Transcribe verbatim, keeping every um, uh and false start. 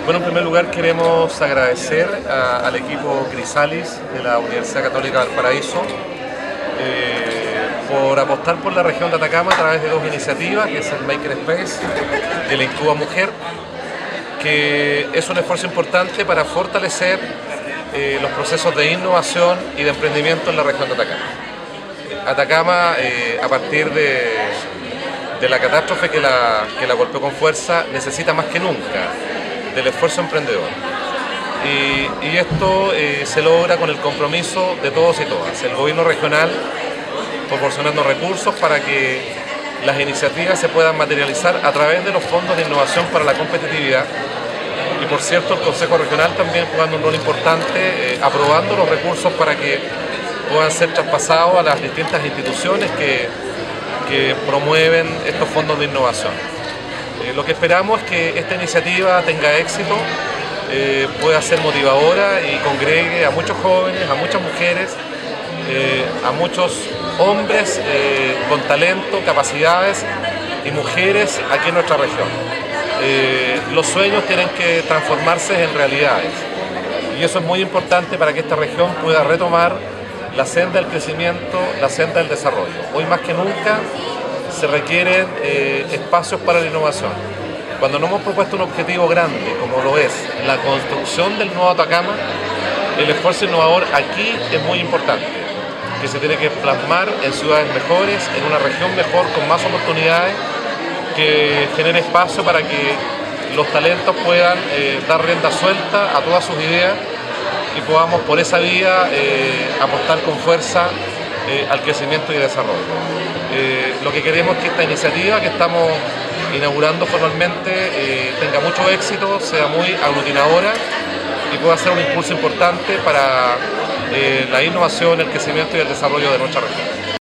Bueno, en primer lugar queremos agradecer a, al equipo Crisalis de la Universidad Católica de Valparaíso eh, por apostar por la región de Atacama a través de dos iniciativas, que es el Makerspace y el Incuba Mujer, que es un esfuerzo importante para fortalecer eh, los procesos de innovación y de emprendimiento en la región de Atacama. Atacama, eh, a partir de, de la catástrofe que la, que la golpeó con fuerza, necesita más que nunca del esfuerzo emprendedor. Y, y esto eh, se logra con el compromiso de todos y todas. El gobierno regional proporcionando recursos para que las iniciativas se puedan materializar a través de los fondos de innovación para la competitividad. Y por cierto, el Consejo Regional también jugando un rol importante, eh, aprobando los recursos para que puedan ser traspasados a las distintas instituciones que, que promueven estos fondos de innovación. Eh, lo que esperamos es que esta iniciativa tenga éxito, eh, pueda ser motivadora y congregue a muchos jóvenes, a muchas mujeres, eh, a muchos hombres eh, con talento, capacidades y mujeres aquí en nuestra región. Eh, los sueños tienen que transformarse en realidades y eso es muy importante para que esta región pueda retomar la senda del crecimiento, la senda del desarrollo. Hoy más que nunca se requieren eh, espacios para la innovación. Cuando nos hemos propuesto un objetivo grande, como lo es la construcción del nuevo Atacama, el esfuerzo innovador aquí es muy importante, que se tiene que plasmar en ciudades mejores, en una región mejor, con más oportunidades, que genere espacio para que los talentos puedan eh, dar rienda suelta a todas sus ideas y podamos por esa vía eh, apostar con fuerza eh, al crecimiento y desarrollo. Eh, lo que queremos es que esta iniciativa que estamos inaugurando formalmente eh, tenga mucho éxito, sea muy aglutinadora y pueda ser un impulso importante para eh, la innovación, el crecimiento y el desarrollo de nuestra región.